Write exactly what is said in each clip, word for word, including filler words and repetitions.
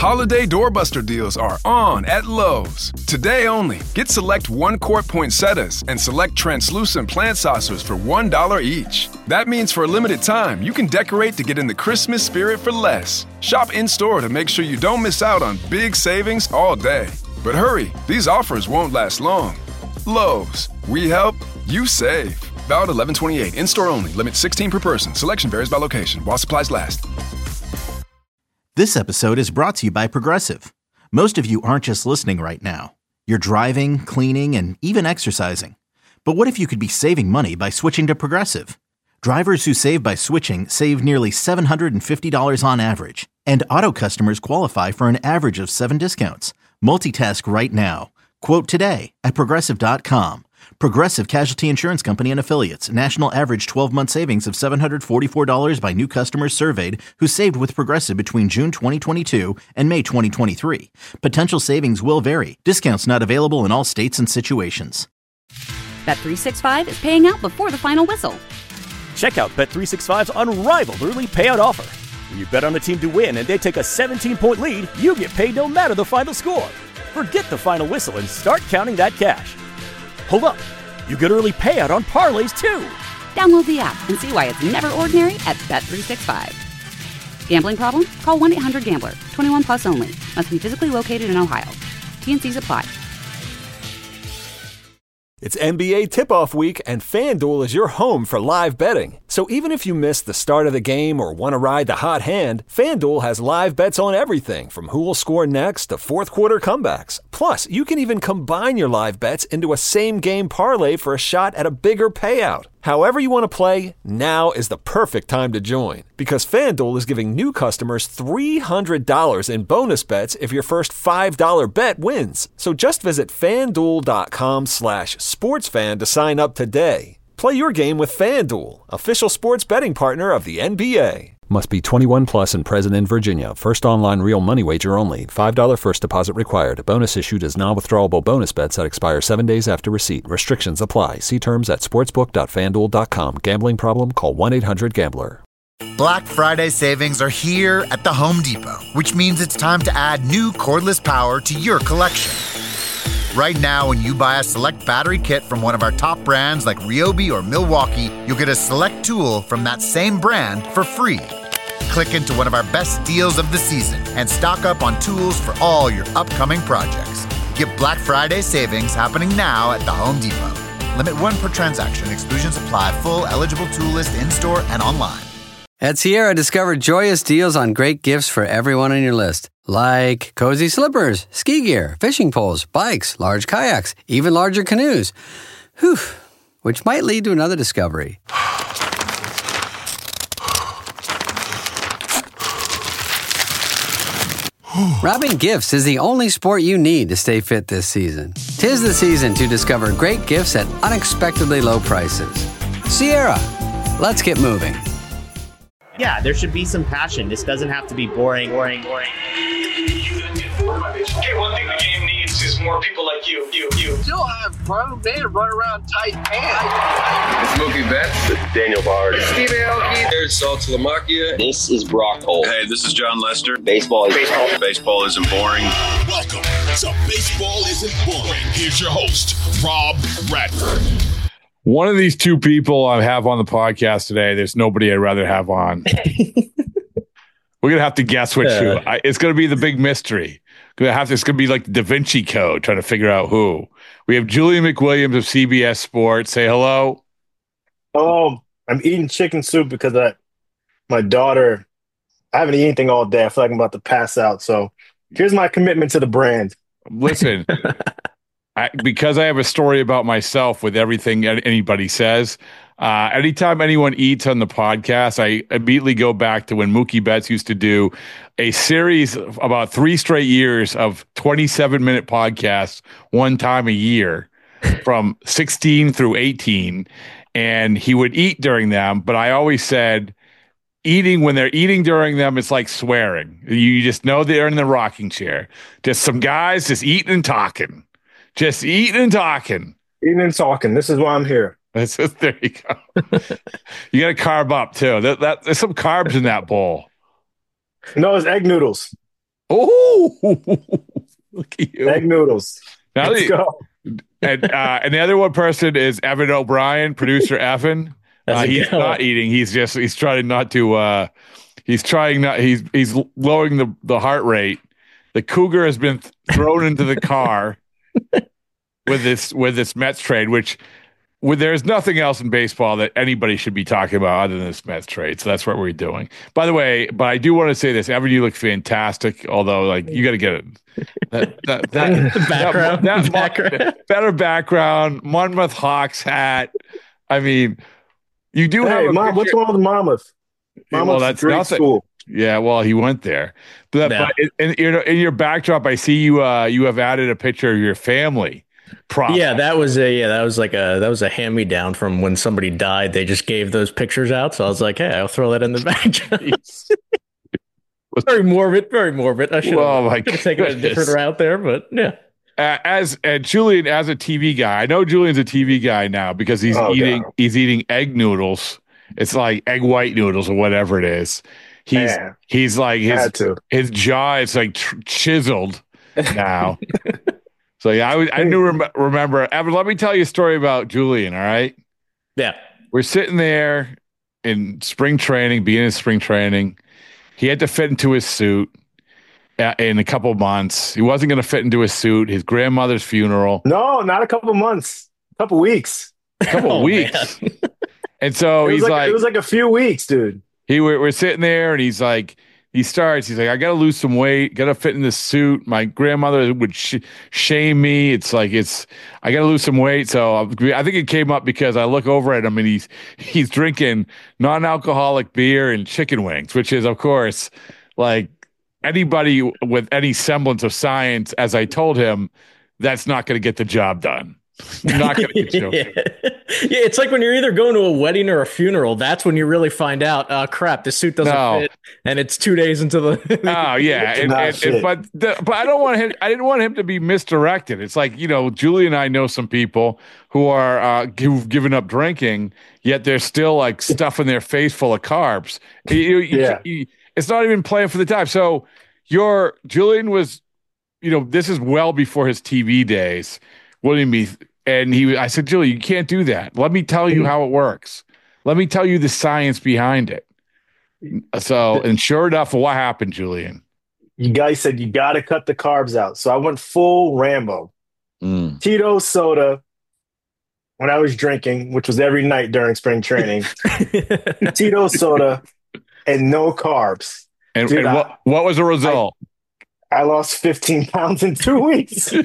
Holiday doorbuster deals are on at Lowe's. Today only, get select one-quart poinsettias and select translucent plant saucers for one dollar each. That means for a limited time, you can decorate to get in the Christmas spirit for less. Shop in-store to make sure you don't miss out on big savings all day. But hurry, these offers won't last long. Lowe's, we help, you save. Valid eleven twenty-eight, in-store only, limit sixteen per person. Selection varies by location, while supplies last. This episode is brought to you by Progressive. Most of you aren't just listening right now. You're driving, cleaning, and even exercising. But what if you could be saving money by switching to Progressive? Drivers who save by switching save nearly seven hundred fifty dollars on average. And auto customers qualify for an average of seven discounts. Multitask right now. Quote today at Progressive dot com. Progressive Casualty Insurance Company and Affiliates. National average twelve-month savings of seven hundred forty-four dollars by new customers surveyed who saved with Progressive between June twenty twenty-two and May twenty twenty-three. Potential savings will vary. Discounts not available in all states and situations. Bet three sixty-five is paying out before the final whistle. Check out Bet three sixty-five's unrivaled early payout offer. When you bet on a team to win and they take a seventeen-point lead, you get paid no matter the final score. Forget the final whistle and start counting that cash. Hold up. You get early payout on parlays, too. Download the app and see why it's never ordinary at Bet three sixty-five. Gambling problem? Call one eight hundred gambler. twenty-one plus only. Must be physically located in Ohio. T and Cs apply. It's N B A tip-off week, and FanDuel is your home for live betting. So even if you miss the start of the game or want to ride the hot hand, FanDuel has live bets on everything from who will score next to fourth-quarter comebacks. Plus, you can even combine your live bets into a same-game parlay for a shot at a bigger payout. However you want to play, now is the perfect time to join, because FanDuel is giving new customers three hundred dollars in bonus bets if your first five dollar bet wins. So just visit FanDuel.com slash SportsFan to sign up today. Play your game with FanDuel, official sports betting partner of the N B A. Must be twenty-one plus and present in Virginia. First online real money wager only. five dollars first deposit required. Bonus issued as non-withdrawable bonus bets that expire seven days after receipt. Restrictions apply. See terms at sportsbook dot fan duel dot com. Gambling problem? Call one eight hundred gambler. Black Friday savings are here at the Home Depot, which means it's time to add new cordless power to your collection. Right now, when you buy a select battery kit from one of our top brands like Ryobi or Milwaukee, you'll get a select tool from that same brand for free. Click into one of our best deals of the season and stock up on tools for all your upcoming projects. Get Black Friday savings happening now at the Home Depot. Limit one per transaction. Exclusions apply. Full eligible tool list in-store and online. At Sierra, discover joyous deals on great gifts for everyone on your list. Like cozy slippers, ski gear, fishing poles, bikes, large kayaks, even larger canoes. Whew, which might lead to another discovery. Wrapping gifts is the only sport you need to stay fit this season. 'Tis the season to discover great gifts at unexpectedly low prices. Sierra, let's get moving. Yeah, there should be some passion. This doesn't have to be boring, boring, boring. Hey, one thing the game needs is more people like you, you, you. Still have grown men run around tight pants. It's Mookie Betts. It's Daniel Bard. It's Steve Aoki. There's Sal Talamacchia. This is Brock Holt. Hey, this is John Lester. Baseball is baseball. Baseball isn't boring. Welcome to Baseball Isn't Boring. Here's your host, Rob Bradford. One of these two people I have on the podcast today, there's nobody I'd rather have on. We're going to have to guess which yeah. who. I, it's going to be the big mystery. Gonna have to, it's going to be like the Da Vinci Code, trying to figure out who. We have Julian McWilliams of C B S Sports. Say hello. Oh, I'm eating chicken soup because I, my daughter, I haven't eaten anything all day. I feel like I'm about to pass out. So here's my commitment to the brand. Listen. I, because I have a story about myself with everything anybody says. Uh, anytime anyone eats on the podcast, I immediately go back to when Mookie Betts used to do a series of about three straight years of twenty-seven minute podcasts, one time a year from sixteen through eighteen. And he would eat during them. But I always said, eating when they're eating during them, it's like swearing. You just know they're in the rocking chair. Just some guys just eating and talking. Just eating and talking. Eating and talking. This is why I'm here. That's just, there you go. You got to carb up too. That, that there's some carbs in that bowl. No, it's egg noodles. Oh, look at you. Egg noodles. Now Let's the, go. And, uh, and the other one person is Evan O'Brien, producer Evan. Uh, he's going? not eating. He's just, he's trying not to, uh, he's trying not, he's, he's lowering the, the heart rate. The Cougar has been th- thrown into the car with this, with this Mets trade, which with, there's nothing else in baseball that anybody should be talking about other than this Mets trade. So that's what we're doing. By the way, but I do want to say this, Evan, you look fantastic. Although like you got to get it. That, that, that, the background, that, that background. better background, Monmouth Hawks hat. I mean, you do hey, have a mom. What's wrong with Monmouth? Monmouth's well, that's great nothing. School. Yeah, well, he went there. But, yeah. but in, in, in your backdrop, I see you. Uh, you have added a picture of your family. Prop. Yeah, that was a yeah, that was like a that was a hand me down from when somebody died. They just gave those pictures out, so I was like, hey, I'll throw that in the backdrop. Very morbid, very morbid. I should oh have taken a different route there, but yeah. Uh, as uh, Julian, as a T V guy, I know Julian's a T V guy now because he's oh, eating God. he's eating egg noodles. It's like egg white noodles or whatever it is. He's Man. he's like his his jaw is like tr- chiseled now. So yeah, I I knew rem- remember. Evan, let me tell you a story about Julian. All right. Yeah, we're sitting there in spring training, beginning of spring training. He had to fit into his suit uh, in a couple months. He wasn't going to fit into his suit. His grandmother's funeral. No, not a couple months. A couple weeks. A couple oh, weeks. And so it he's like, like, it was like a few weeks, dude. He we're, we're sitting there, and he's like, he starts. He's like, I got to lose some weight. Got to fit in this suit. My grandmother would sh- shame me. It's like it's. I got to lose some weight. So I think it came up because I look over at him, and he's he's drinking non-alcoholic beer and chicken wings, which is, of course, like anybody with any semblance of science. As I told him, that's not going to get the job done. Not gonna get you. yeah. yeah, it's like when you're either going to a wedding or a funeral. That's when you really find out, uh, crap, this suit doesn't no. fit, and it's two days into the. oh yeah, and, and, and, but the, but I don't want him. I didn't want him to be misdirected. It's like, you know, Julie and I know some people who are uh, who've given up drinking, yet they're still like stuffing their face full of carbs. You, you, yeah, you, it's not even playing for the time. So your Julian was, you know, this is well before his T V days. William B. And he, I said, Julie, you can't do that. Let me tell you how it works. Let me tell you the science behind it. So, and sure enough, what happened, Julian? You guys said you got to cut the carbs out. So I went full Rambo. Mm. Tito soda when I was drinking, which was every night during spring training. Tito soda and no carbs. And, Dude, and I, what, what was the result? I, I lost fifteen pounds in two weeks. And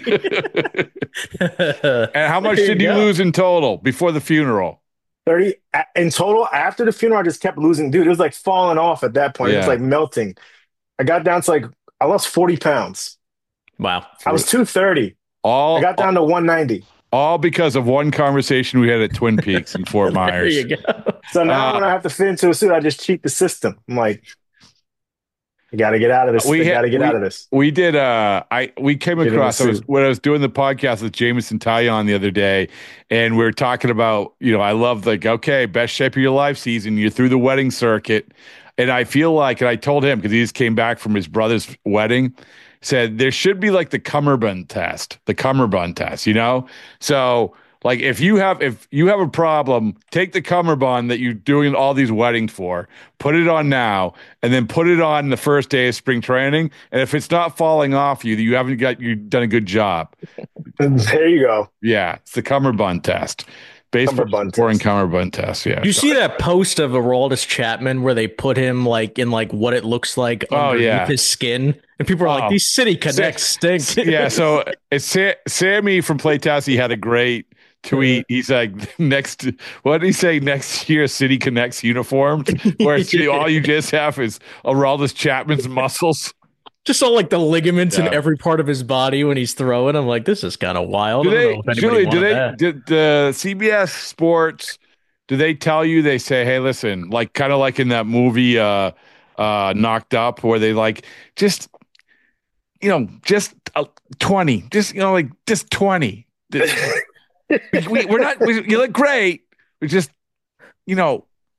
how much did you, you lose in total before the funeral? thirty in total. After the funeral, I just kept losing. Dude, it was like falling off at that point. Yeah. It was like melting. I got down to like, I lost forty pounds. Wow. I was two thirty. All, I got down all, to one ninety. All because of one conversation we had at Twin Peaks in Fort Myers. There you go. So now uh, when I have to fit into a suit, I just cheat the system. I'm like, You got to get out of this. We got to get we, out of this. We did. Uh, I we came get across. I was, when I was doing the podcast with Jameson Tyon the other day, and we were talking about. You know, I love like okay, best shape of your life season. You're through the wedding circuit, and I feel like, and I told him because he just came back from his brother's wedding. Said there should be like the cummerbund test, the cummerbund test. You know, so. Like if you have if you have a problem, take the cummerbund that you're doing all these weddings for, put it on now, and then put it on the first day of spring training. And if it's not falling off you, you haven't got you've done a good job. There you go. Yeah, it's the cummerbund test. Baseball boring cummerbund test. Yeah. You see that post of Aroldis Chapman where they put him like in like what it looks like oh, underneath yeah. his skin, and people are oh. like, "These City Connects stink." Yeah. So it's Sa- Sammy from Playtasty had a great tweet. He's like, next, what did he say? Next year, City Connects uniforms, where yeah. all you just have is Aroldis Chapman's muscles. Just all like the ligaments yeah. in every part of his body when he's throwing. I'm like, this is kind of wild. Do they, Julie, do they, did the C B S Sports, do they tell you, they say, hey, listen, like kind of like in that movie, uh, uh, Knocked Up, where they like, just, you know, just uh, twenty, just, you know, like just twenty. we, we're not, we, you look great. We just, you know,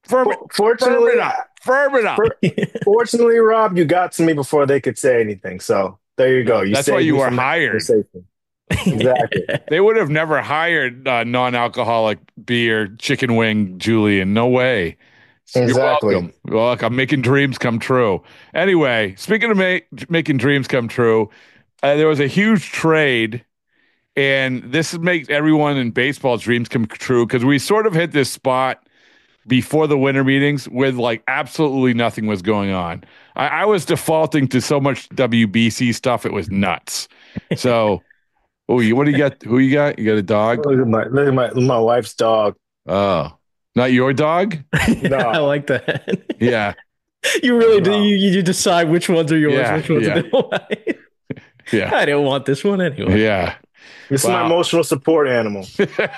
Firm it, Fortunately, firm it up. Firm it up. Fortunately, Rob, you got to me before they could say anything. So there you go. You That's why you were hired. Exactly. They would have never hired uh, non-alcoholic beer, chicken wing, Julian. No way. You're Exactly. welcome. Well, look, I'm making dreams come true. Anyway, speaking of make, making dreams come true, uh, there was a huge trade, and this makes everyone in baseball's dreams come true because we sort of hit this spot before the winter meetings with like absolutely nothing was going on. I, I was defaulting to so much W B C stuff, it was nuts. So, oh, you what do you got? Who you got? You got a dog? Look at my look at my my wife's dog. Oh, not your dog? No. I like that. Yeah. You really No. do. You, you decide which ones are yours, Yeah, which ones yeah. are the Yeah. I don't want this one anyway. Yeah. This Wow. is my emotional support animal.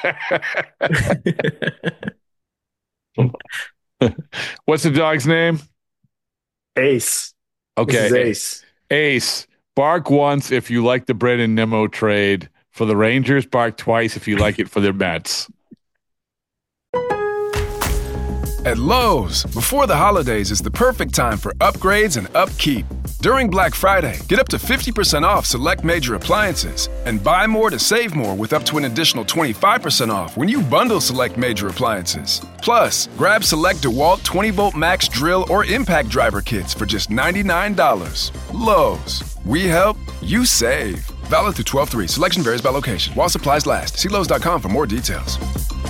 What's the dog's name? Ace. Okay. This is Ace. Ace. Bark once if you like the Brandon Nimmo trade for the Rangers. Bark twice if you like it for the Mets. At Lowe's, before the holidays is the perfect time for upgrades and upkeep. During Black Friday, get up to fifty percent off select major appliances and buy more to save more with up to an additional twenty-five percent off when you bundle select major appliances. Plus, grab select DeWalt twenty volt max drill or impact driver kits for just ninety-nine dollars. Lowe's, we help, you save. Valid through twelve three. Selection varies by location. While supplies last. See Lowe's dot com for more details.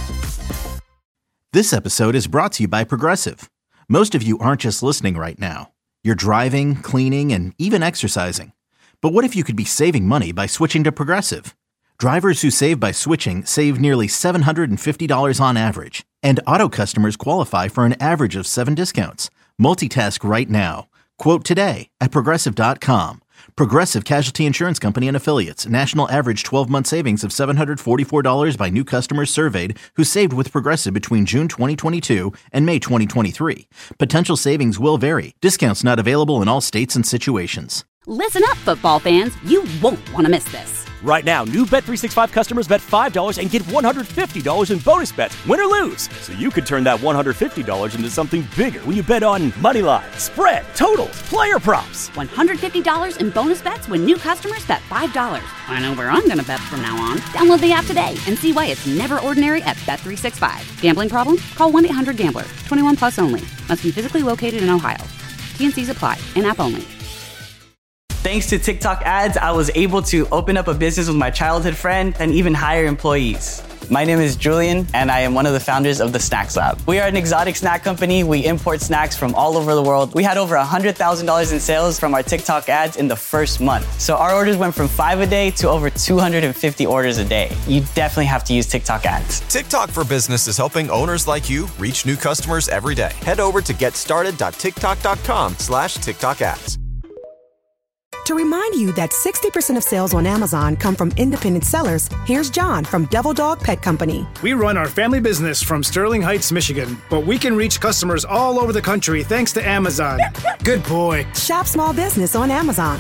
This episode is brought to you by Progressive. Most of you aren't just listening right now. You're driving, cleaning, and even exercising. But what if you could be saving money by switching to Progressive? Drivers who save by switching save nearly seven hundred fifty dollars on average. And auto customers qualify for an average of seven discounts. Multitask right now. Quote today at Progressive dot com. Progressive Casualty Insurance Company and Affiliates. National average twelve-month savings of seven hundred forty-four dollars by new customers surveyed who saved with Progressive between June twenty twenty-two and May twenty twenty-three. Potential savings will vary. Discounts not available in all states and situations. Listen up, football fans. You won't want to miss this. Right now, new Bet three sixty-five customers bet five dollars and get one hundred fifty dollars in bonus bets, win or lose. So you could turn that one hundred fifty dollars into something bigger when you bet on money line, spread, totals, player props. one hundred fifty dollars in bonus bets when new customers bet five dollars. I know where I'm going to bet from now on. Download the app today and see why it's never ordinary at Bet three sixty-five. Gambling problem? Call one eight hundred gambler. twenty-one plus only. Must be physically located in Ohio. T N Cs apply. In-app only. Thanks to TikTok ads, I was able to open up a business with my childhood friend and even hire employees. My name is Julian, and I am one of the founders of the Snacks Lab. We are an exotic snack company. We import snacks from all over the world. We had over one hundred thousand dollars in sales from our TikTok ads in the first month. So our orders went from five a day to over two hundred fifty orders a day. You definitely have to use TikTok ads. TikTok for Business is helping owners like you reach new customers every day. Head over to getstarted.tiktok.com slash TikTok ads. To remind you that sixty percent of sales on Amazon come from independent sellers, here's John from Devil Dog Pet Company. We run our family business from Sterling Heights, Michigan, but we can reach customers all over the country thanks to Amazon. Good boy. Shop small business on Amazon.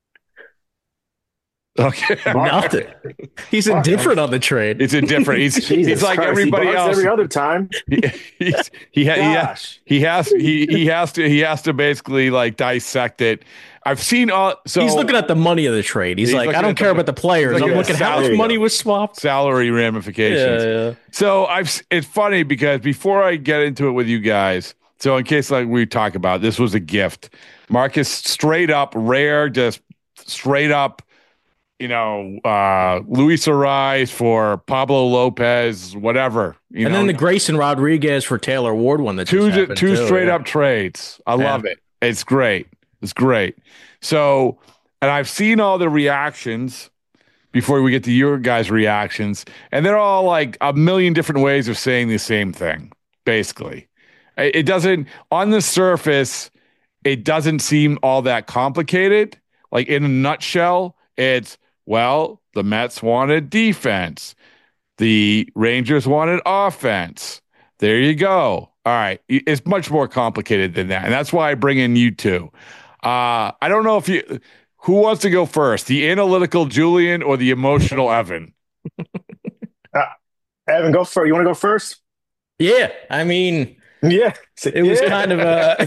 Okay. Nothing. He's indifferent on the trade. It's indifferent. He's he's like Christ, everybody he barks else. every other time. He, he's, he, ha- he, ha- Gosh. he has he he has to he has to basically like dissect it. I've seen all so He's looking at the money of the trade. He's, He's like, looking I don't at care the- about the players. he's I'm looking looking at at how much salary. money was swapped. salary ramifications. Yeah, yeah. So I've s- it's funny because before I get into it with you guys, so in case like we talk about this was a gift. Marcus straight up rare, just straight up, you know, uh Luis Ariz for Pablo Lopez, whatever. You And know, then the Grayson Rodriguez for Taylor Ward one that two just happened two too, straight yeah. up trades. I Yeah. love it. It's great. It's great. So, and I've seen all the reactions before we get to your guys' reactions, and they're all like a million different ways of saying the same thing. Basically, it it doesn't on the surface. It doesn't seem all that complicated. Like in a nutshell, it's well, the Mets wanted defense. The Rangers wanted offense. There you go. All right. It's much more complicated than that. And that's why I bring in you two. Uh, I don't know if you, who wants to go first, the analytical Julian or the emotional Evan? Uh, Evan, go first. You want to go first? Yeah. I mean, Yeah, it was yeah. kind of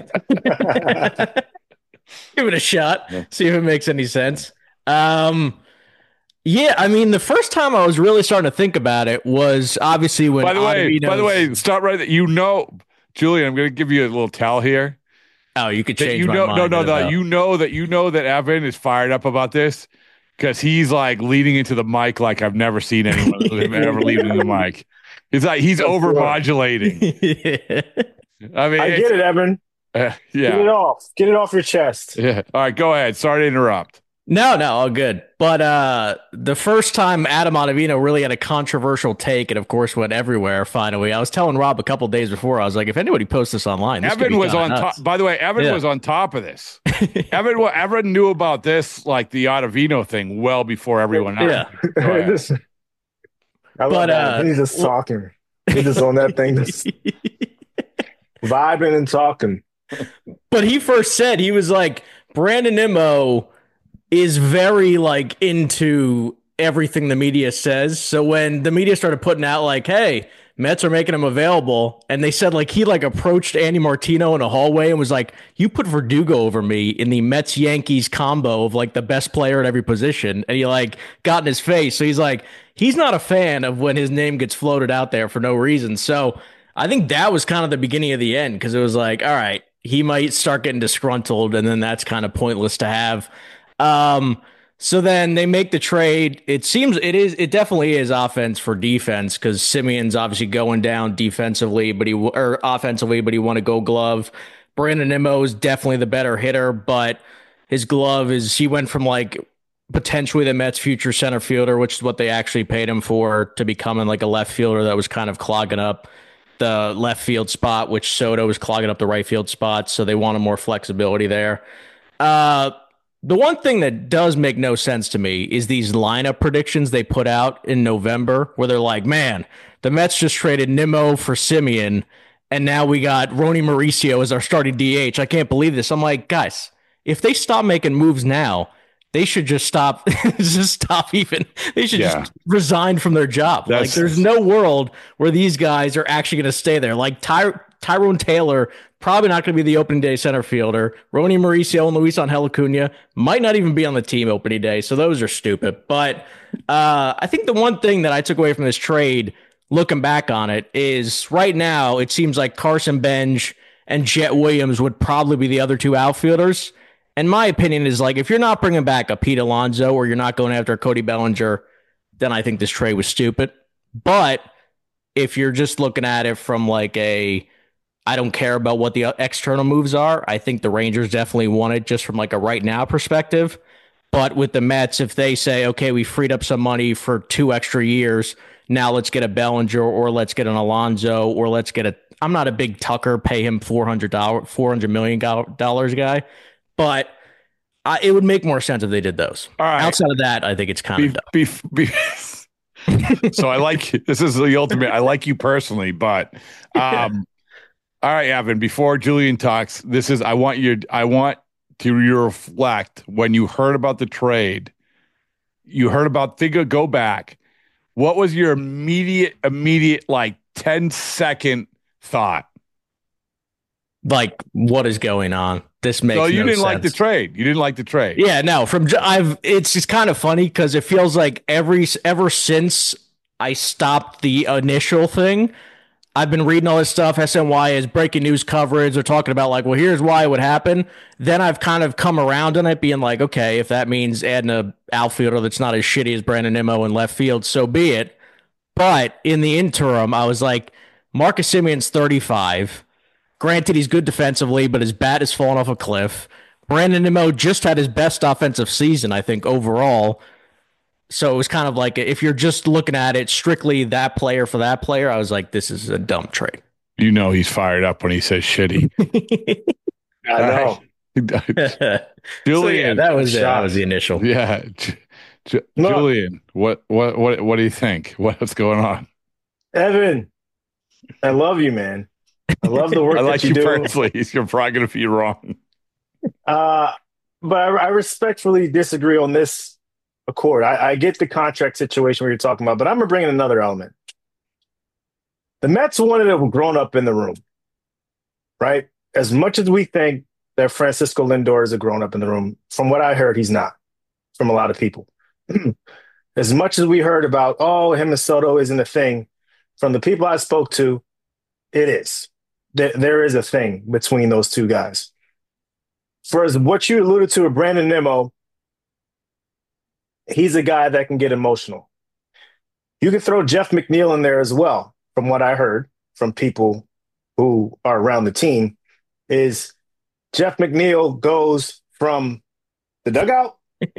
a give it a shot, see if it makes any sense. Um, yeah, I mean, the first time I was really starting to think about it was obviously when. By the way, by the Ottavino's- way, stop right there. You know, Julian, I'm going to give you a little tell here. Oh, you could That change you my know, mind. no, no, in no. about- You know that you know that Evan is fired up about this because he's like leading into the mic like I've never seen anyone ever lead into the mic. It's like he's over modulating. yeah. I mean, I it's- get it, Evan. uh, Get it yeah, off. Get it off your chest. yeah. All right, go ahead. Sorry to interrupt. No, no, all good. But uh, the first time Adam Ottavino really had a controversial take, and of course went everywhere. Finally, I was telling Rob a couple days before. I was like, if anybody posts this online, this could Evan be was kinda on nuts. top. By the way, Evan Yeah. was on top of this. Evan, wa- Evan knew about this, like the Ottavino thing, well before everyone else. Yeah. Go ahead. This- I love But, that. uh, He's just talking. He's just on that thing, just vibing and talking. But he first said, he was like, Brandon Nimmo is very like into everything the media says. So when the media started putting out like, hey, Mets are making him available, and they said like he like approached Andy Martino in a hallway and was like, you put Verdugo over me in the Mets Yankees combo of like the best player at every position, and he like got in his face. So he's like, he's not a fan of when his name gets floated out there for no reason. So I think that was kind of the beginning of the end, because it was like, all right, he might start getting disgruntled, and then that's kind of pointless to have. Um, so then they make the trade. It seems it is, it definitely is offense for defense, because Simeon's obviously going down defensively, but he or offensively, but he won a Gold Glove. Brandon Nimmo is definitely the better hitter, but his glove is, he went from like potentially the Mets' future center fielder, which is what they actually paid him for, to becoming like a left fielder that was kind of clogging up the left field spot, which Soto was clogging up the right field spot. So they wanted more flexibility there. Uh, The one thing that does make no sense to me is these lineup predictions they put out in November, where they're like, man, the Mets just traded Nimmo for Simeon, and now we got Ronny Mauricio as our starting D H. I can't believe this. I'm like, guys, if they stop making moves now, they should just stop, just stop even. They should Yeah. just resign from their job. That's- like, there's no world where these guys are actually going to stay there. Like Ty- Tyrone Taylor, probably not going to be the opening day center fielder. Ronny Mauricio and Luis Angel Acuna might not even be on the team opening day. So those are stupid. But uh, I think the one thing that I took away from this trade, looking back on it, is right now it seems like Carson Benj and Jet Williams would probably be the other two outfielders. And my opinion is, like, if you're not bringing back a Pete Alonso or you're not going after Cody Bellinger, then I think this trade was stupid. But if you're just looking at it from like a, I don't care about what the external moves are, I think the Rangers definitely want it just from like a right now perspective. But with the Mets, if they say, okay, we freed up some money for two extra years, now let's get a Bellinger, or let's get an Alonso, or let's get a, I'm not a big Tucker, pay him four hundred dollars, four hundred million dollars guy, but uh, it would make more sense if they did those. All right. Outside of that, I think it's kind of dumb. Be, be, be, so I like, this is the ultimate. I like you personally, but um, all right, Evan, before Julian talks, this is, I want you, I want to reflect when you heard about the trade, you heard about, think of, go back. What was your immediate, immediate, like ten second thought? Like, what is going on? This makes So you no didn't sense. like the trade. You didn't like the trade. Yeah, no, from I've it's just kind of funny because it feels like every ever since I stopped the initial thing, I've been reading all this stuff. S N Y is breaking news coverage. They're talking about like, well, here's why it would happen. Then I've kind of come around on it, being like, okay, if that means adding a outfielder that's not as shitty as Brandon Nimmo in left field, so be it. But in the interim, I was like, Marcus Simeon's thirty-five. Granted, he's good defensively, but his bat has fallen off a cliff. Brandon Nimmo just had his best offensive season, I think, overall. So it was kind of like, if you're just looking at it strictly that player for that player, I was like, this is a dumb trade. You know he's fired up when he says shitty. I know. Julian, So, yeah, that was it. That was the initial. Yeah, J- J- No. Julian, what, what, what, what do you think? What's going on? Evan, I love you, man. I love the work I like that you you do. personally. You're probably going to be wrong. Uh, but I, I respectfully disagree on this accord. I, I get the contract situation where you're talking about, but I'm going to bring in another element. The Mets wanted a grown up in the room. right? As much as we think that Francisco Lindor is a grown-up in the room, from what I heard, he's not, from a lot of people. As much as we heard about, oh, him and Soto isn't a thing, from the people I spoke to, it is. There, there is a thing between those two guys. For as what you alluded to with Brandon Nimmo, he's a guy that can get emotional. You can throw Jeff McNeil in there as well, from what I heard from people who are around the team, is Jeff McNeil goes from the dugout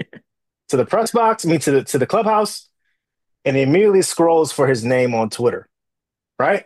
to the press box, I mean, to the, to the clubhouse, and he immediately scrolls for his name on Twitter, right?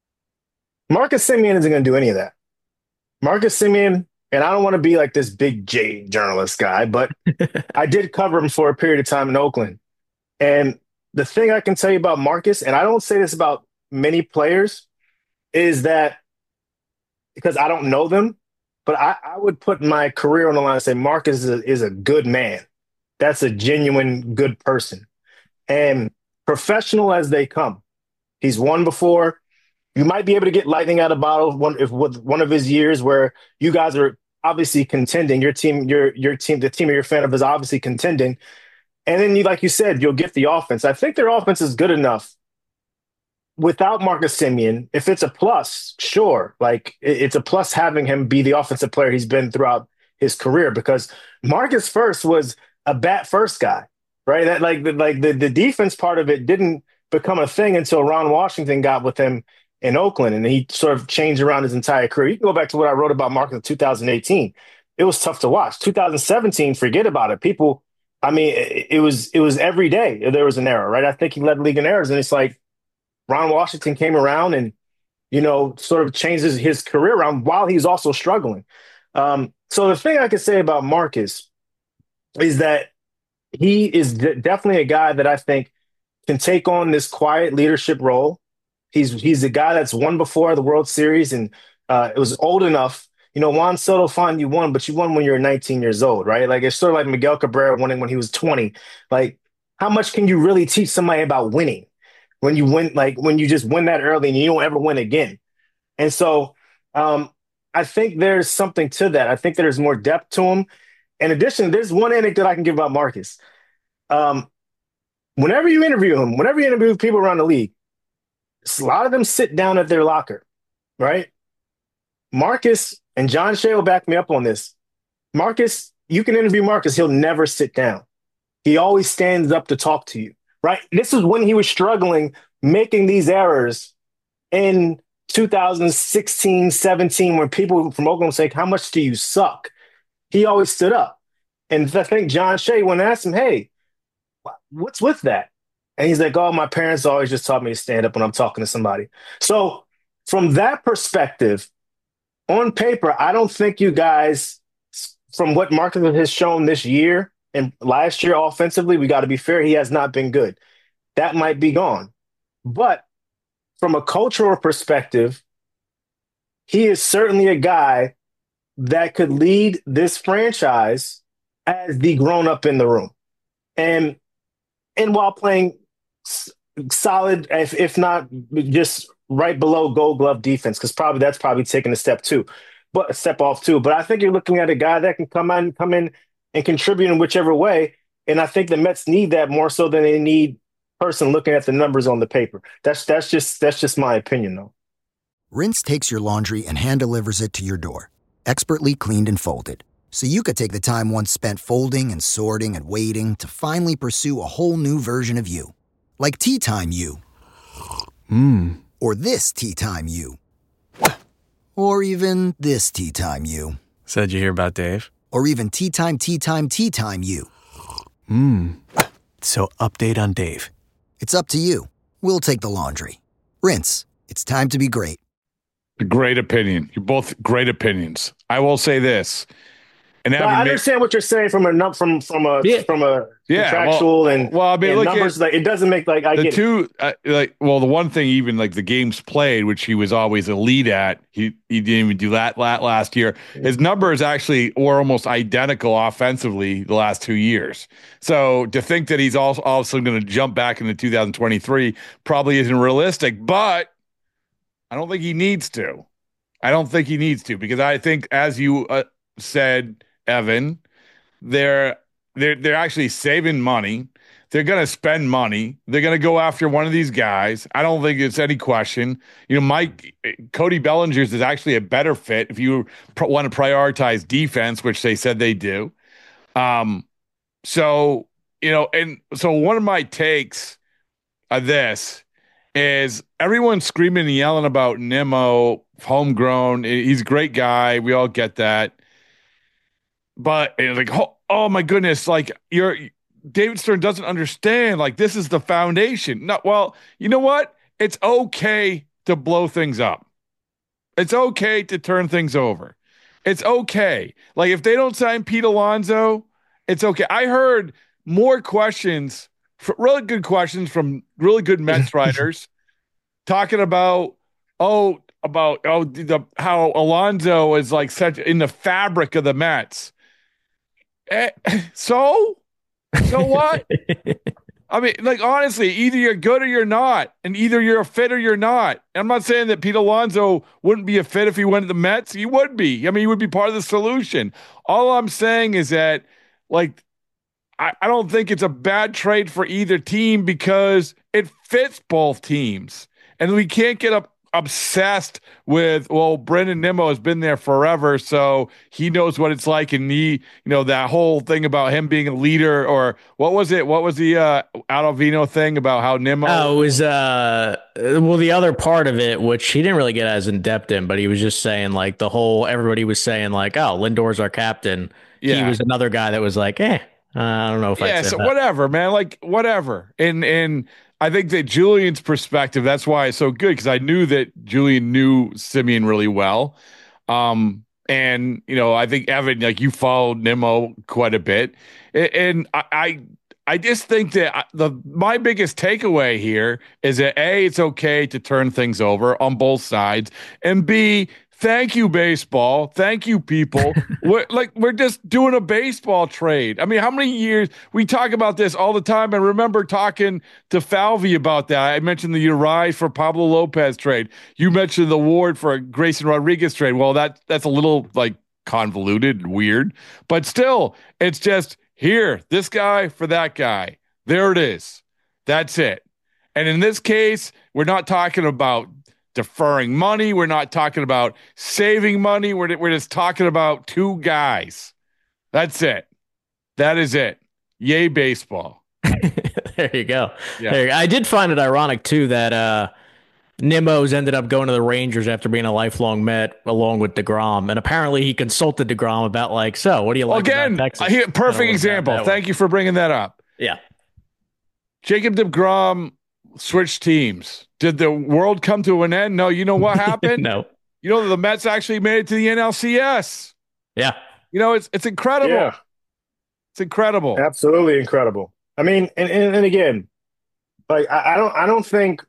Marcus Semien isn't going to do any of that. Marcus Semien, and I don't want to be like this big J journalist guy, but I did cover him for a period of time in Oakland. And the thing I can tell you about Marcus, and I don't say this about many players, is that because I don't know them, but I, I would put my career on the line and say Marcus is a, is a good man. That's a genuine good person. And professional as they come. He's won before. You might be able to get lightning out of a bottle one, if with one of his years where you guys are obviously contending. Your team, your your team, the team you're a fan of is obviously contending. And then, you, like you said, you'll get the offense. I think their offense is good enough without Marcus Semien. If it's a plus, sure. Like, it, it's a plus having him be the offensive player he's been throughout his career, because Marcus first was a bat first guy, right? That like the, like the, the defense part of it didn't become a thing until Ron Washington got with him in Oakland, and he sort of changed around his entire career. You can go back to what I wrote about Marcus in two thousand eighteen. It was tough to watch. two thousand seventeen, forget about it. People, I mean, it, it was it was every day there was an error, right? I think he led the league in errors, and it's like Ron Washington came around and, you know, sort of changed his, his career around while he's also struggling. Um, so the thing I can say about Marcus is that he is d- definitely a guy that I think can take on this quiet leadership role. He's he's a guy that's won before the World Series, and uh, it was old enough. You know, Juan Soto, fine, you won, but you won when you were nineteen years old, right? Like, it's sort of like Miguel Cabrera winning when he was twenty. Like, how much can you really teach somebody about winning when you win, like when you just win that early and you don't ever win again? And so um, I think there's something to that. I think there's more depth to him. In addition, there's one anecdote I can give about Marcus. Um, whenever you interview him, whenever you interview people around the league, a lot of them sit down at their locker, right? Marcus, and John Shea will back me up on this. Marcus, you can interview Marcus. He'll never sit down. He always stands up to talk to you, right? This is when he was struggling, making these errors in two thousand sixteen, seventeen, when people from Oklahoma say, how much do you suck? He always stood up. And I think John Shea, when I asked him, hey, what's with that? And he's like, oh, my parents always just taught me to stand up when I'm talking to somebody. So from that perspective, on paper, I don't think you guys, from what Marcus has shown this year and last year offensively, we got to be fair, he has not been good. That might be gone. But from a cultural perspective, he is certainly a guy that could lead this franchise as the grown-up in the room. And and while playing solid, if, if not just right below Gold Glove defense, because probably that's probably taking a step too, but a step off too. But I think you're looking at a guy that can come in, come in and contribute in whichever way. And I think the Mets need that more so than they need a person looking at the numbers on the paper. That's that's just that's just my opinion, though. Rinse takes your laundry and hand delivers it to your door, expertly cleaned and folded, so you could take the time once spent folding and sorting and waiting to finally pursue a whole new version of you. Like Tea Time You. Mmm. Or this Tea Time You. Or even this Tea Time You. So did you hear about Dave? Or even Tea Time, Tea Time, Tea Time You. Mmm. So update on Dave. It's up to you. We'll take the laundry. Rinse. It's time to be great. Great opinion. You're both great opinions. I will say this. And no, I understand ma- what you're saying from a from from a yeah. from a yeah, contractual well, and, well, I mean, and look numbers. at, like it doesn't make like I the get two uh, like well the one thing, even like the games played, which he was always a lead at. He he didn't even do that last year. His numbers actually were almost identical offensively the last two years. So to think that he's also also going to jump back into two thousand twenty-three probably isn't realistic. But I don't think he needs to. I don't think he needs to because I think, as you uh, said, Evan, they're they're they're actually saving money. They're going to spend money. They're going to go after one of these guys. I don't think it's any question. You know, Mike Cody Bellinger's is actually a better fit if you pr- want to prioritize defense, which they said they do. Um, so you know, and so one of my takes of this is everyone screaming and yelling about Nimmo, homegrown. He's a great guy. We all get that. But like, oh, oh my goodness, like you're David Stern doesn't understand. Like, this is the foundation. No, well, you know what? It's okay to blow things up. It's okay to turn things over. It's okay. Like, if they don't sign Pete Alonso, it's okay. I heard more questions, really good questions from really good Mets writers talking about, oh, about oh the how Alonso is like such in the fabric of the Mets. Eh, so, so what? I mean, like, honestly, either you're good or you're not, and either you're a fit or you're not. I'm not saying that Pete Alonso wouldn't be a fit if he went to the Mets. He would be. I mean, he would be part of the solution. All I'm saying is that, like, I, I don't think it's a bad trade for either team because it fits both teams. And we can't get up obsessed with, well, Brendan Nimmo has been there forever, so he knows what it's like, and he, you know, that whole thing about him being a leader, or what was it? What was the uh, Alvino thing about how Nimmo? Oh, it was uh, well, the other part of it, which he didn't really get as in depth in, but he was just saying like the whole everybody was saying like, oh, Lindor's our captain. Yeah. He was another guy that was like, eh, uh, I don't know if I. Yeah, said so that. whatever, man. Like whatever, and and. I think that Julian's perspective, that's why it's so good, because I knew that Julian knew Simeon really well. Um, and, you know, I think, Evan, like you followed Nimmo quite a bit. And, and I, I I just think that the my biggest takeaway here is that, A, it's okay to turn things over on both sides, and B, thank you, baseball. Thank you, people. we're, like, we're just doing a baseball trade. I mean, how many years we talk about this all the time? I remember talking to Falvey about that. I mentioned the Urias for Pablo Lopez trade. You mentioned the Ward for a Grayson Rodriguez trade. Well, that that's a little like convoluted and weird, but still, it's just here, this guy for that guy. There it is. That's it. And in this case, we're not talking about deferring money. We're not talking about saving money. We're, we're just talking about two guys. That's it. That is it. Yay, baseball. There you go. Yeah. There you go. I did find it ironic, too, that uh, Nimmo's ended up going to the Rangers after being a lifelong Met along with DeGrom. And apparently he consulted DeGrom about, like, so what do you like Again, about Texas? Again, perfect example. Thank you for bringing that up. Yeah. Jacob DeGrom switched teams. Did the world come to an end? No. You know what happened? No. You know, the Mets actually made it to the N L C S. Yeah. You know, it's it's incredible. Yeah. It's incredible. Absolutely incredible. I mean, and, and, and again, like I, I don't I don't think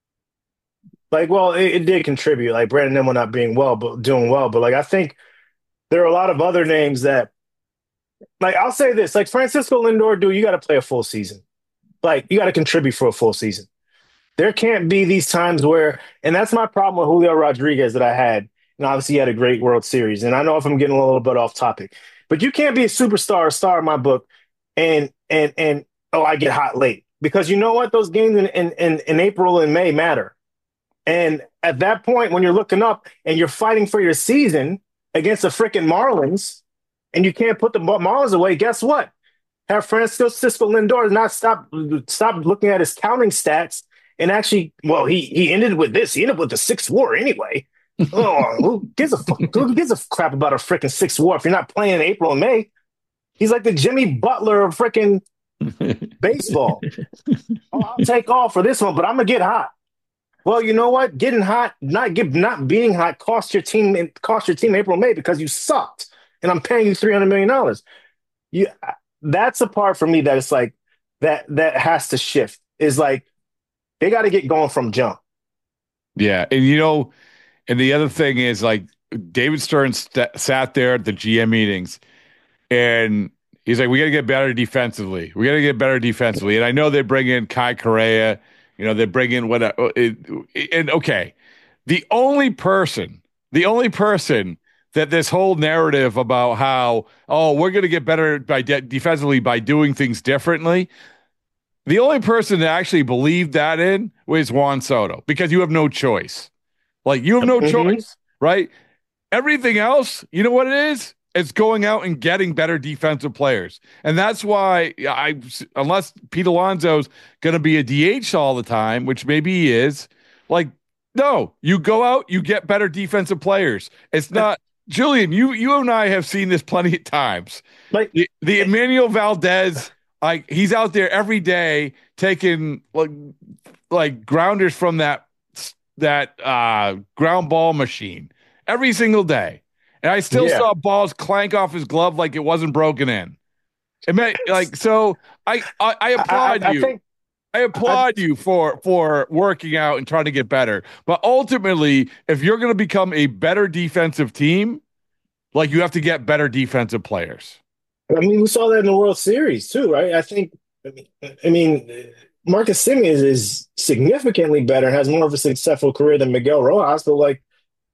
like well, it, it did contribute, like Brandon Nimmo not being well, but doing well. But like I think there are a lot of other names that, like, I'll say this, like Francisco Lindor, dude, you got to play a full season. Like, you got to contribute for a full season. There can't be these times where, and that's my problem with Julio Rodriguez that I had. And obviously, he had a great World Series. And I know if I'm getting a little bit off topic, but you can't be a superstar, a star in my book, and and and oh, I get hot late, because you know what? Those games in in, in, in April and May matter. And at that point, when you're looking up and you're fighting for your season against the freaking Marlins, and you can't put the Marlins away, guess what? Have Francisco Lindor not stop stop looking at his counting stats and actually, well, he he ended with this. He ended with the sixth WAR anyway. Oh, who gives a fuck, who gives a crap about a freaking sixth WAR if you're not playing in April and May? He's like the Jimmy Butler of freaking baseball. Oh, I'll take off for this one, but I'm gonna get hot. Well, you know what? Getting hot, not get not being hot, cost your team cost your team April and May because you sucked, and I'm paying you three hundred million dollars. You. That's a part for me that it's like that that has to shift. Is like they got to get going from jump. Yeah, and you know, and the other thing is, like, David Stern st- sat there at the G M meetings, and he's like, "We got to get better defensively. We got to get better defensively." And I know they bring in Kai Correa. You know, they bring in what? And okay, the only person the only person that this whole narrative about how, oh, we're going to get better by de- defensively by doing things differently, the only person that actually believed that in was Juan Soto, because you have no choice. Like, you have no mm-hmm. choice, right? Everything else, you know what it is? It's going out and getting better defensive players. And that's why, I, unless Pete Alonso's going to be a D H all the time, which maybe he is, like, no, you go out, you get better defensive players. It's not, Julian, you you and I have seen this plenty of times. Like the, the Emmanuel Valdez, like, he's out there every day taking like like grounders from that that uh, ground ball machine every single day, and I still yeah. saw balls clank off his glove like it wasn't broken in. It meant, like, so I I, I applaud I, I, you. I, think, I applaud I, you for for working out and trying to get better. But ultimately, if you're going to become a better defensive team, like, you have to get better defensive players. I mean, we saw that in the World Series too, right? I think. I mean, I mean, Marcus Semien is, is significantly better and has more of a successful career than Miguel Rojas. But like,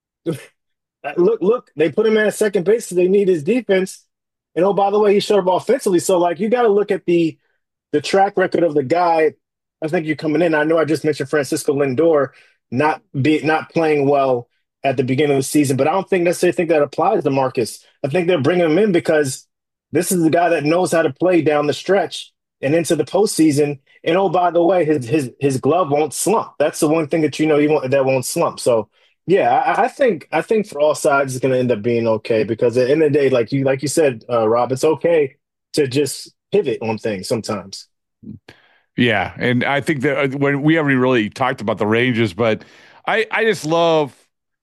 look, look, they put him at second base because they need his defense. And oh, by the way, he showed up offensively. So like, you got to look at the the track record of the guy. I think you're coming in. I know I just mentioned Francisco Lindor not be not playing well at the beginning of the season, but I don't think necessarily think that applies to Marcus. I think they're bringing him in because this is the guy that knows how to play down the stretch and into the postseason. And oh, by the way, his his his glove won't slump. That's the one thing that you know he won't, that won't slump. So yeah, I, I think I think for all sides it's going to end up being okay, because at the end of the day, like you like you said, uh, Rob, it's okay to just pivot on things sometimes. Yeah, and I think that when we haven't really talked about the Rangers, but I, I just love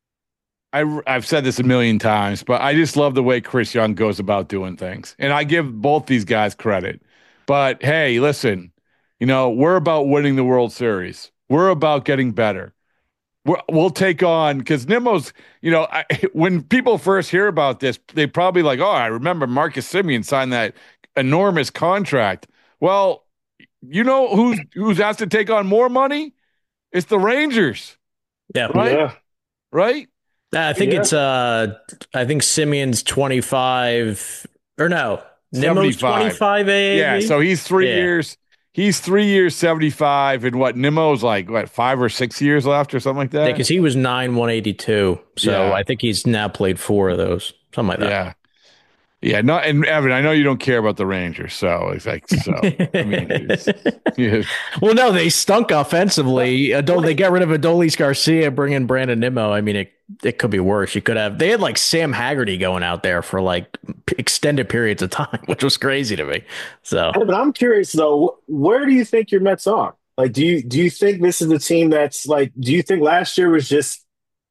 I, I've said this a million times, but I just love the way Chris Young goes about doing things. And I give both these guys credit. But hey, listen, you know, we're about winning the World Series. We're about getting better. We're, we'll take on, because Nimmo's, you know, I, when people first hear about this, they probably like, oh, I remember Marcus Semien signed that enormous contract. Well, you know who's who's asked to take on more money? It's the Rangers. Yeah. Right? Yeah. Right? I think Yeah. it's uh I think Simeon's twenty-five or no. Nimmo's twenty-five A A V. Yeah, so he's three Yeah. years. He's three years, seventy-five, and what Nimmo's like, what, five or six years left or something like that? Yeah, because he was nine one eighty-two. So Yeah. I think he's now played four of those. Something like that. Yeah. Yeah, no, and Evan, I know you don't care about the Rangers, so it's like, so I mean, it's, yeah. Well, no, they stunk offensively. Adol- they got rid of Adolis Garcia, bring in Brandon Nimmo. I mean, it it could be worse. You could have. They had like Sam Haggerty going out there for like p- extended periods of time, which was crazy to me. So, But I'm curious though, where do you think your Mets are? Like, do you do you think this is the team that's like? Do you think last year was just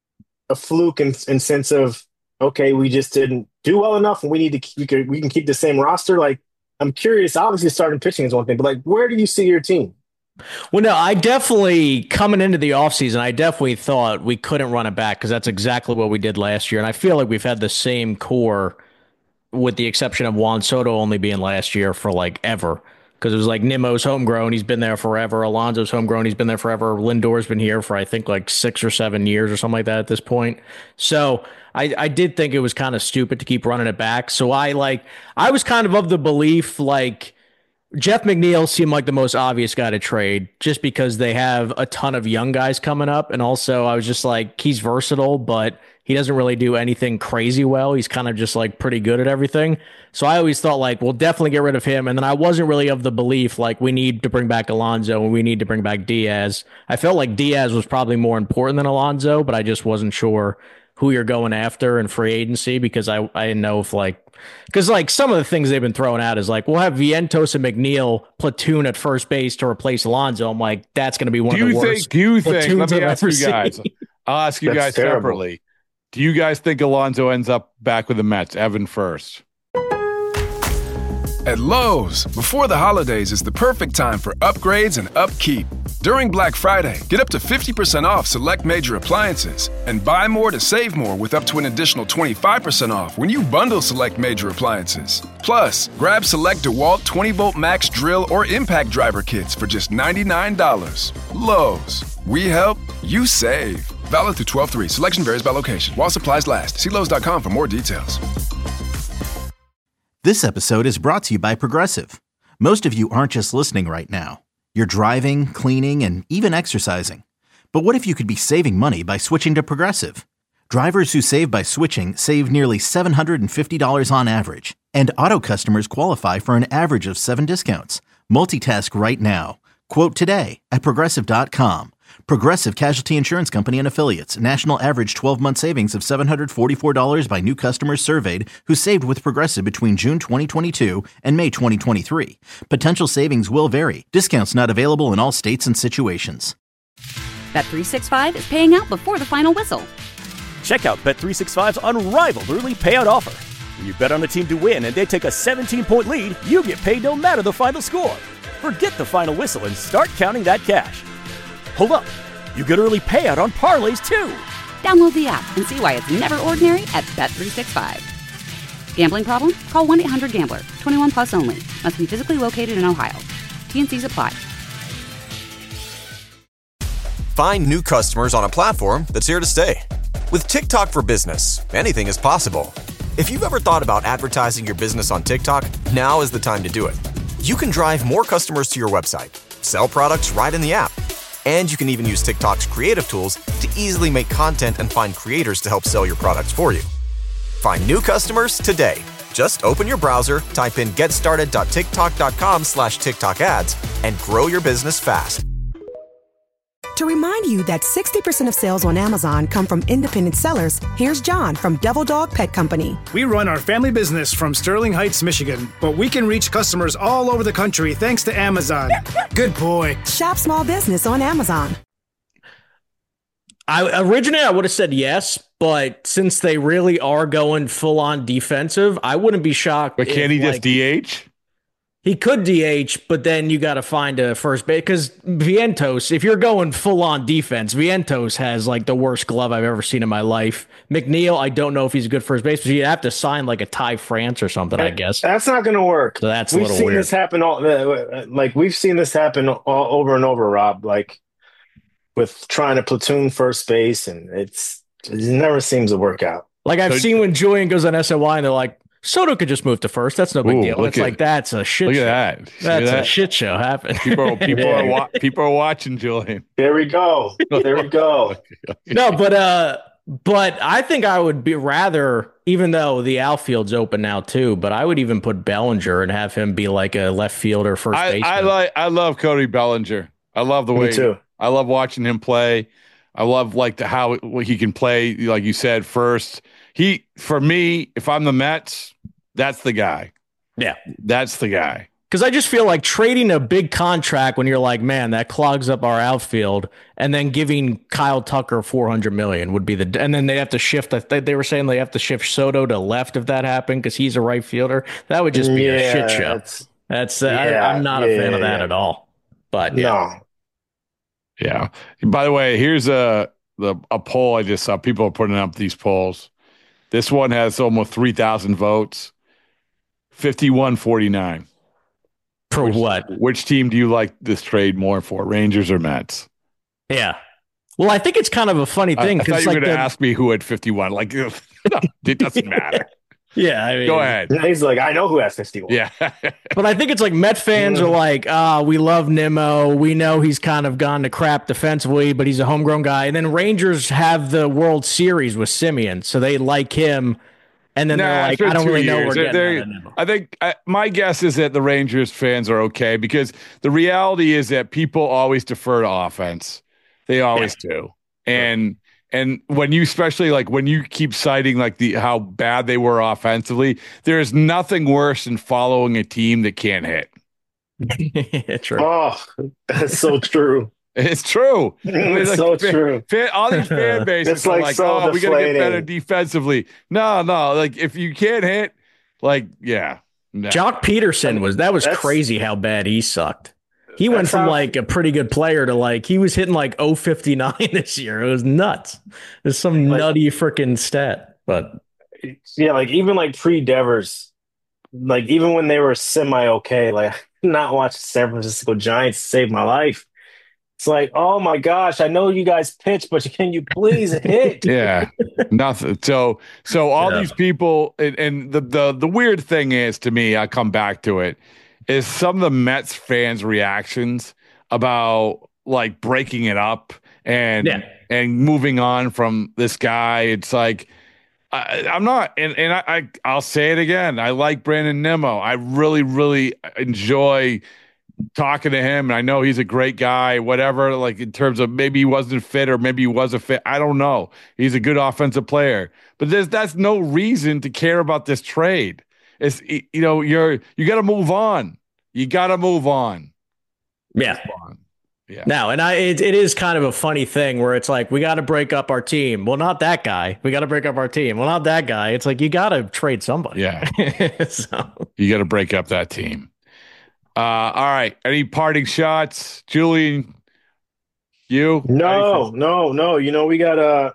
a fluke in, in sense of, okay, we just didn't do well enough, and we need to we can we can keep the same roster? Like, I'm curious. Obviously, starting pitching is one thing, but like, where do you see your team? well, no, I definitely, coming into the offseason, I definitely thought we couldn't run it back because that's exactly what we did last year. And I feel like we've had the same core with the exception of Juan Soto only being last year for like ever. Because it was like Nimmo's homegrown. He's been there forever. Alonso's homegrown. He's been there forever. Lindor's been here for, I think, like six or seven years or something like that at this point. So I, I did think it was kind of stupid to keep running it back. So I like, I was kind of of the belief, like, Jeff McNeil seemed like the most obvious guy to trade just because they have a ton of young guys coming up. And also I was just like, he's versatile, but he doesn't really do anything crazy well. He's kind of just like pretty good at everything. So I always thought like, we'll definitely get rid of him. And then I wasn't really of the belief like we need to bring back Alonso and we need to bring back Diaz. I felt like Diaz was probably more important than Alonso, but I just wasn't sure who you're going after in free agency because I, I didn't know if like, because like some of the things they've been throwing out is like, we'll have Vientos and McNeil platoon at first base to replace Alonso. I'm like, that's going to be one do of the you worst. Think, do you think, let me I've ask you ever guys, seen. I'll ask you That's guys terrible. separately. Do you guys think Alonso ends up back with the Mets? Evan first. At Lowe's, before the holidays is the perfect time for upgrades and upkeep. During Black Friday, get up to fifty percent off select major appliances and buy more to save more with up to an additional twenty-five percent off when you bundle select major appliances. Plus, grab select DeWalt twenty volt max drill or impact driver kits for just ninety-nine dollars. Lowe's, we help, you save. Valid through twelve three. Selection varies by location. While supplies last. See Lowe's dot com for more details. This episode is brought to you by Progressive. Most of you aren't just listening right now. You're driving, cleaning, and even exercising. But what if you could be saving money by switching to Progressive? Drivers who save by switching save nearly seven hundred fifty dollars on average. And auto customers qualify for an average of seven discounts. Multitask right now. Quote today at Progressive dot com. Progressive Casualty Insurance Company and Affiliates. National average twelve-month savings of seven hundred forty-four dollars by new customers surveyed who saved with Progressive between June twenty twenty-two and May twenty twenty-three. Potential savings will vary. Discounts not available in all states and situations. Bet three sixty-five is paying out before the final whistle. Check out Bet three sixty-five's unrivaled early payout offer. When you bet on a team to win and they take a seventeen-point lead, you get paid no matter the final score. Forget the final whistle and start counting that cash. Hold up. You get early payout on parlays, too. Download the app and see why it's never ordinary at Bet three sixty-five. Gambling problem? Call one eight hundred gambler. twenty-one plus only. Must be physically located in Ohio. T N Cs apply. Find new customers on a platform that's here to stay. With TikTok for Business, anything is possible. If you've ever thought about advertising your business on TikTok, now is the time to do it. You can drive more customers to your website, sell products right in the app, and you can even use TikTok's creative tools to easily make content and find creators to help sell your products for you. Find new customers today. Just open your browser, type in getstarted.tiktok.com slash TikTok ads, and grow your business fast. To remind you that sixty percent of sales on Amazon come from independent sellers, here's John from Devil Dog Pet Company. We run our family business from Sterling Heights, Michigan, but we can reach customers all over the country thanks to Amazon. Good boy. Shop small business on Amazon. I originally I would have said yes, but since they really are going full on defensive, I wouldn't be shocked. But can if, he just like, D H? He could D H, but then you got to find a first base because Vientos, if you're going full on defense, Vientos has like the worst glove I've ever seen in my life. McNeil, I don't know if he's a good first base, but you have to sign like a Ty France or something, I guess. That's not going to work. So that's we've a little seen weird. this happen all like we've seen this happen all over and over, Rob. Like with trying to platoon first base, and it's it never seems to work out. Like I've So- seen when Julian goes on S N Y and they're like, Soto could just move to first. That's no big Ooh, deal. look It's at- like that's a shit Look show. at that. See That's that? a shit show happened. People, people, Yeah. are wa- people are watching, Julian. There we go. There we go. No, but uh, but I think I would be rather, even though the outfield's open now too, but I would even put Bellinger and have him be like a left fielder, first I, baseman. I like. I love Cody Bellinger. I love the Me way. too. I love watching him play. I love like the, how he can play. Like you said, first. He for me, if I'm the Mets, that's the guy. Yeah. That's the guy. Because I just feel like trading a big contract when you're like, man, that clogs up our outfield, and then giving Kyle Tucker four hundred million would be the, and then they have to shift. I think they were saying they have to shift Soto to left if that happened because he's a right fielder. That would just be Yeah, a shit show. it's- That's uh, Yeah, I, I'm not a yeah, fan of that yeah. at all. But yeah. No. Yeah. By the way, here's a the a poll I just saw. People are putting up these polls. This one has almost three thousand votes. fifty-one forty-nine. For which, what? Which team do you like this trade more for, Rangers or Mets? Yeah. Well, I think it's kind of a funny I, thing I thought because you were like going to the, ask me who had fifty-one. Like, it doesn't matter. yeah, I mean, Go ahead. He's like, I know who has fifty-one. Yeah. But I think it's like Met fans are like, ah, we love Nimmo. We know he's kind of gone to crap defensively, but he's a homegrown guy. And then Rangers have the World Series with Simeon, so they like him. And then Nah, they're it's like, been I don't two really know years. we're They're- getting they're- out of Nimmo. I think I, my guess is that the Rangers fans are okay because the reality is that people always defer to offense. They always do. And and when you especially like when you keep citing like the how bad they were offensively, there's nothing worse than following a team that can't hit. True. Oh, that's so true. It's true. I mean, It's like, so fan- true. fan- all these fan bases It's are like like, so oh, we got to get deflating. better defensively. No, no. Like if you can't hit, like yeah. No. Jock Peterson was that was That's- crazy how bad he sucked. He went That's from how- like a pretty good player to like he was hitting like oh fifty-nine this year. It was nuts. It's some Like- nutty freaking stat. But Yeah, like even like pre Devers, like even when they were semi okay, like not watch San Francisco Giants to save my life. It's like, oh my gosh, I know you guys pitch, but can you please hit? Yeah, nothing. So, so all Yeah. these people, and, and the the the weird thing is to me, I come back to it, is some of the Mets fans' reactions about like breaking it up and Yeah. and moving on from this guy. It's like I, I'm not, and and I, I I'll say it again. I like Brandon Nimmo. I really really enjoy talking to him, and I know he's a great guy, whatever, like in terms of maybe he wasn't fit or maybe he was a fit. I don't know. He's a good offensive player, but there's that's no reason to care about this trade. It's, you know, you're, you got to move on. You got to move on. Yeah. Move on. Yeah. No, and I it, it is kind of a funny thing where it's like, we got to break up our team. Well, not that guy. We got to break up our team. Well, not that guy. It's like, you got to trade somebody. Yeah. So. You got to break up that team. Uh, all right. Any parting shots, Julian? You? No, Anything? no, no. You know, we got uh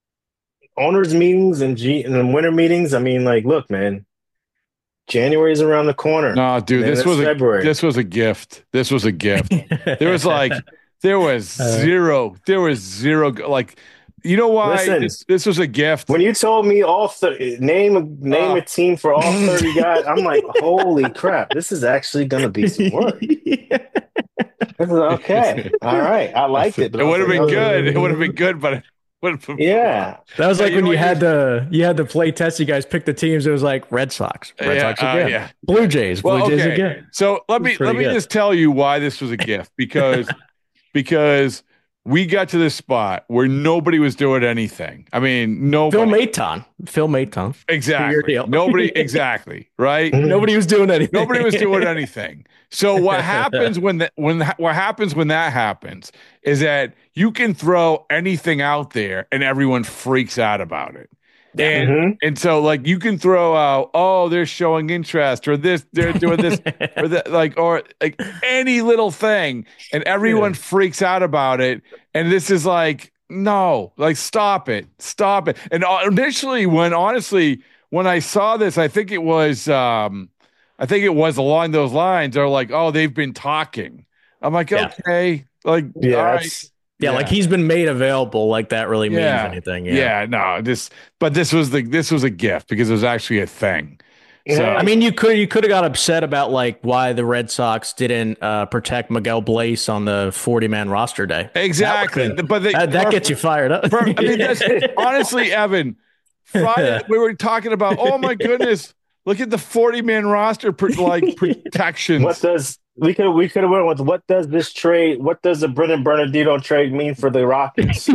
owners meetings and G and then winter meetings. I mean, like, look, man, January's around the corner. No, dude, And this it's was February. a this was a gift. This was a gift. There was like there was zero. There was zero. Like, you know why Listen, this, this was a gift? When you told me all th- name name Uh. a team for all thirty guys, I'm like, holy crap, this is actually gonna be some work. This is okay. All right. I liked it. But It I was would have like, been no, good. It would have been good, but it would have been Yeah. That was Hey, like you when know you what had the you had the play test. You guys picked the teams. It was like Red Sox, Red Yeah, Sox uh, again, yeah. Blue Jays, Blue Well, Jays okay. again. So let me It's let pretty me good. just tell you why this was a gift, because because we got to this spot where nobody was doing anything. I mean, nobody. Phil Maton, Phil Maton, Exactly. deal. Nobody. Exactly. Right. Nobody was doing anything. Nobody was doing anything. So what happens when that when that- what happens when that happens is that you can throw anything out there and everyone freaks out about it. And Mhm. and so like you can throw out, oh, they're showing interest, or this, they're doing this, or that, like, or like any little thing, and everyone freaks out about it. And this is like, no, like stop it, stop it. And uh, initially, when honestly, when I saw this, I think it was, um, I think it was along those lines. They're like, oh, they've been talking. I'm like, Yeah. okay, like, Yeah, all right. that's- Yeah, like he's been made available. Like that really means anything. Yeah. Yeah, no, this, but this was the this was a gift because it was actually a thing. So Yeah. I mean, you could you could have got upset about like why the Red Sox didn't uh, protect Miguel Blaze on the forty man roster day. exactly, That would've- but they, that, that gets you fired up. per- I mean, that's, honestly, Evan, Friday we were talking about. Oh my goodness, look at the forty man roster, per, like protections. What does we could we could have went with what does this trade? What does the Brendan Bernardino trade mean for the Rockets?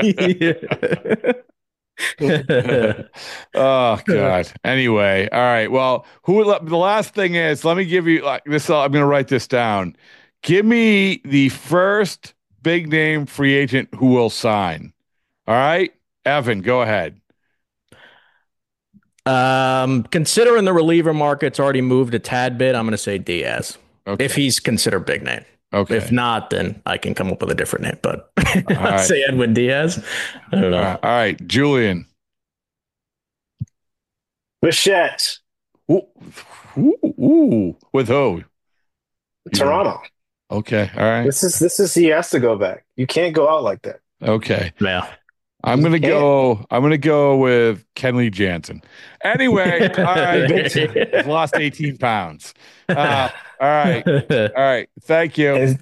Oh God. Anyway, all right. Well, who? The last thing is, let me give you like this. I'm going to write this down. Give me the first big name free agent who will sign. All right, Evan, go ahead. Um, considering the reliever market's already moved a tad bit, I'm going to say Diaz. Okay. If he's considered big name. Okay. If not, then I can come up with a different name. But I'll right. say Edwin Diaz. I don't know. All right, all right, Julian. Bichette, Ooh, ooh, ooh. With who? Toronto. Okay. All right. This is this is he has to go back. You can't go out like that. Okay. Yeah. I'm gonna can't. go. I'm gonna go with Kenley Jansen. Anyway, all right. He's lost eighteen pounds. Uh, all right. All right. Thank you. And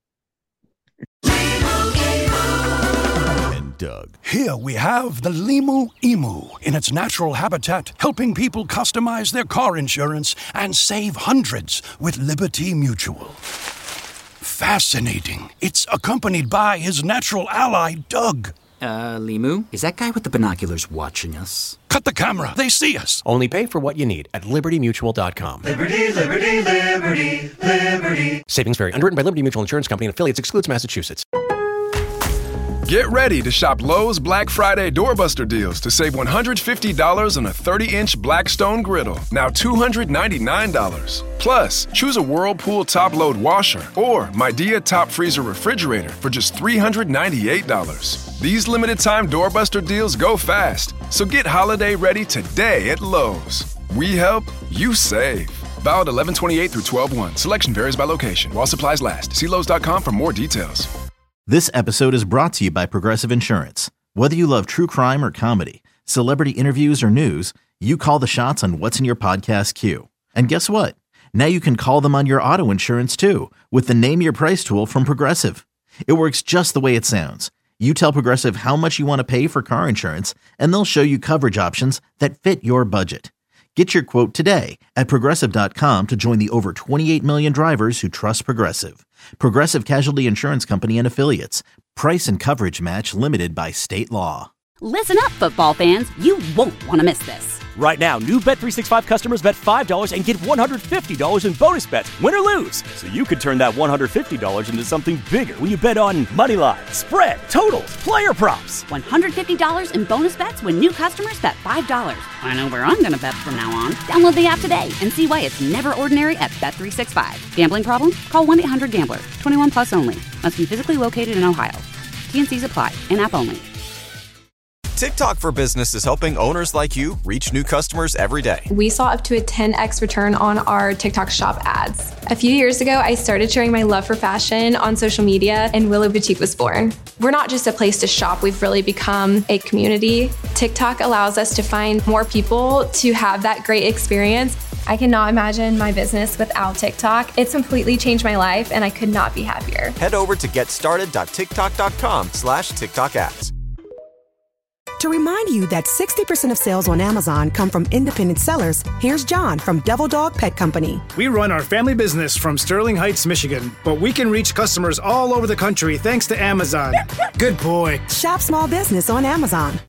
And Doug. Here we have the Limu Emu in its natural habitat, helping people customize their car insurance and save hundreds with Liberty Mutual. Fascinating. It's accompanied by his natural ally, Doug. Uh, Limu? Is that guy with the binoculars watching us? Cut the camera. They see us. Only pay for what you need at liberty mutual dot com. Liberty, liberty, liberty, liberty. Savings vary. Underwritten by Liberty Mutual Insurance Company and affiliates. Excludes Massachusetts. Get ready to shop Lowe's Black Friday Doorbuster deals to save one hundred fifty dollars on a thirty inch Blackstone griddle, now two hundred ninety-nine dollars. Plus, choose a Whirlpool top-load washer or Midea top freezer refrigerator for just three hundred ninety-eight dollars. These limited-time Doorbuster deals go fast, so get holiday ready today at Lowe's. We help, you save. Valid eleven twenty-eight through twelve one. Selection varies by location. While supplies last. See Lowe's dot com for more details. This episode is brought to you by Progressive Insurance. Whether you love true crime or comedy, celebrity interviews or news, you call the shots on what's in your podcast queue. And guess what? Now you can call them on your auto insurance too with the Name Your Price tool from Progressive. It works just the way it sounds. You tell Progressive how much you want to pay for car insurance, and they'll show you coverage options that fit your budget. Get your quote today at Progressive dot com to join the over twenty-eight million drivers who trust Progressive. Progressive Casualty Insurance Company and Affiliates. Price and coverage match limited by state law. Listen up, football fans. You won't want to miss this. Right now, new Bet three sixty-five customers bet five dollars and get one hundred fifty dollars in bonus bets, win or lose. So you could turn that one hundred fifty dollars into something bigger when you bet on money line, spread, totals, player props. one hundred fifty dollars in bonus bets when new customers bet five dollars. I know where I'm going to bet from now on. Download the app today and see why it's never ordinary at Bet three sixty-five. Gambling problem? Call one eight hundred gambler. twenty-one plus only. Must be physically located in Ohio. T and C's apply. In-app only. TikTok for Business is helping owners like you reach new customers every day. We saw up to a ten x return on our TikTok shop ads. A few years ago, I started sharing my love for fashion on social media, and Willow Boutique was born. We're not just a place to shop, we've really become a community. TikTok allows us to find more people to have that great experience. I cannot imagine my business without TikTok. It's completely changed my life, and I could not be happier. Head over to getstarted.tiktok.com slash TikTok ads. To remind you that sixty percent of sales on Amazon come from independent sellers, here's John from Devil Dog Pet Company. We run our family business from Sterling Heights, Michigan, but we can reach customers all over the country thanks to Amazon. Good boy. Shop small business on Amazon.